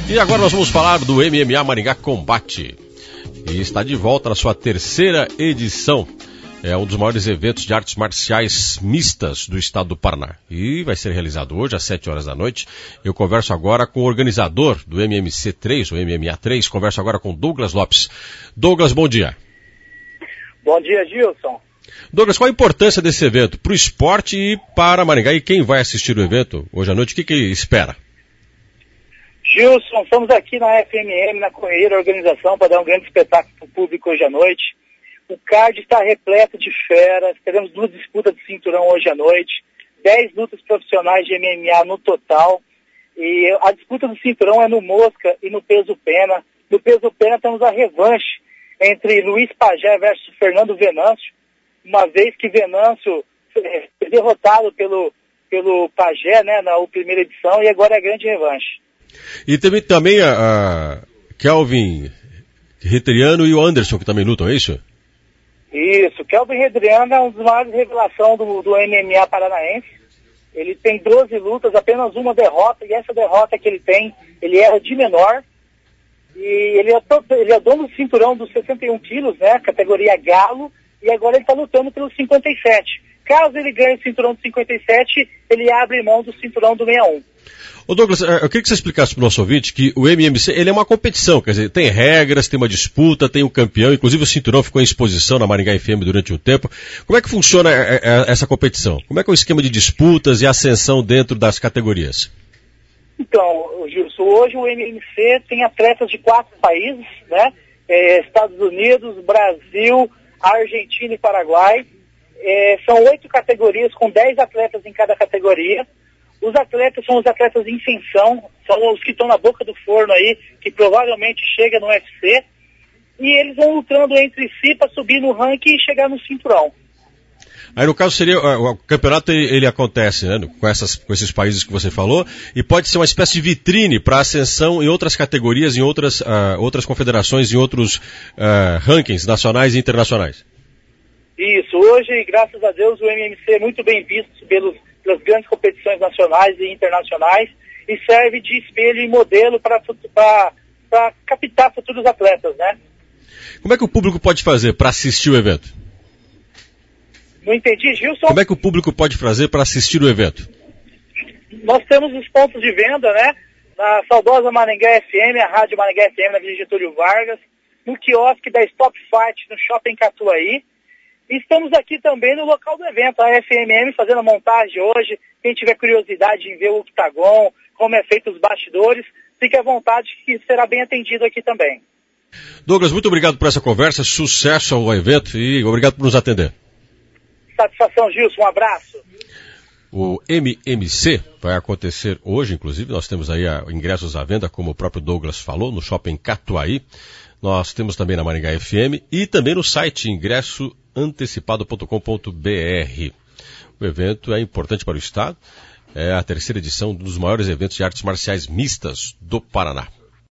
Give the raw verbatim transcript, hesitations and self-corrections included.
E agora nós vamos falar do M M A Maringá Combate. E está de volta na sua terceira edição. É um dos maiores eventos de artes marciais mistas do estado do Paraná. E vai ser realizado hoje às sete horas da noite. Eu converso agora com o organizador do M M C três, o M M A três. Converso agora com Douglas Lopes. Douglas, bom dia. Bom dia, Gilson. Douglas, qual a importância desse evento para o esporte e para Maringá? E quem vai assistir o evento hoje à noite, o que, que espera? Gilson, estamos aqui na F M M, na Correia, organização, para dar um grande espetáculo para o público hoje à noite. O card está repleto de feras, teremos duas disputas de cinturão hoje à noite, dez lutas profissionais de M M A no total, e a disputa do cinturão é no mosca e no peso pena. No peso pena temos a revanche entre Luiz Pajé versus Fernando Venâncio, uma vez que Venâncio foi derrotado pelo, pelo Pajé, né, na primeira edição, e agora é a grande revanche. E também, também a, a Kelvin Redriano e o Anderson, que também lutam, é isso? Isso, Kelvin Redriano é um dos maiores revelações do, do M M A paranaense. Ele tem doze lutas, apenas uma derrota, e essa derrota que ele tem, ele erra de menor. E ele é, ele é dono do cinturão dos sessenta e um quilos, né, categoria galo, e agora ele está lutando pelo cinquenta e sete. Caso ele ganhe o cinturão do cinquenta e sete, ele abre mão do cinturão do sessenta e um. Ô Douglas, eu queria que você explicasse para o nosso ouvinte que o M M C ele é uma competição, quer dizer, tem regras, tem uma disputa, tem um campeão, inclusive o cinturão ficou em exposição na Maringá F M durante um tempo. Como é que funciona essa competição? Como é que é o esquema de disputas e ascensão dentro das categorias? Então, Gilson, hoje o M M C tem atletas de quatro países, né? É, Estados Unidos, Brasil, Argentina e Paraguai. É, são oito categorias com dez atletas em cada categoria. Os atletas são os atletas em ascensão, são os que estão na boca do forno aí, que provavelmente chegam no U F C, e eles vão lutando entre si para subir no ranking e chegar no cinturão. Aí no caso seria, o campeonato ele acontece, né, com, essas, com esses países que você falou, e pode ser uma espécie de vitrine para ascensão em outras categorias, em outras, uh, outras confederações, em outros uh, rankings nacionais e internacionais. Isso, hoje, graças a Deus, o M M C é muito bem visto pelos pelas grandes competições nacionais e internacionais e serve de espelho e modelo para captar futuros atletas, né? Como é que o público pode fazer para assistir o evento? Não entendi, Gilson? Como é que o público pode fazer para assistir o evento? Nós temos os pontos de venda, né? Na saudosa Maringá F M, a Rádio Maringá F M, na Avenida Getúlio Vargas, no quiosque da Stop Fight, no Shopping Catuaí. E estamos aqui também no local do evento, a F M M, fazendo a montagem hoje. Quem tiver curiosidade em ver o octagon, como é feito os bastidores, fique à vontade que será bem atendido aqui também. Douglas, muito obrigado por essa conversa, sucesso ao evento e obrigado por nos atender. Satisfação, Gilson, um abraço. O M M C vai acontecer hoje, inclusive, nós temos aí a, ingressos à venda, como o próprio Douglas falou, no Shopping Catuaí. Nós temos também na Maringá F M e também no site ingresso antecipado ponto com ponto b r. O evento é importante para o Estado, é a terceira edição dos maiores eventos de artes marciais mistas do Paraná.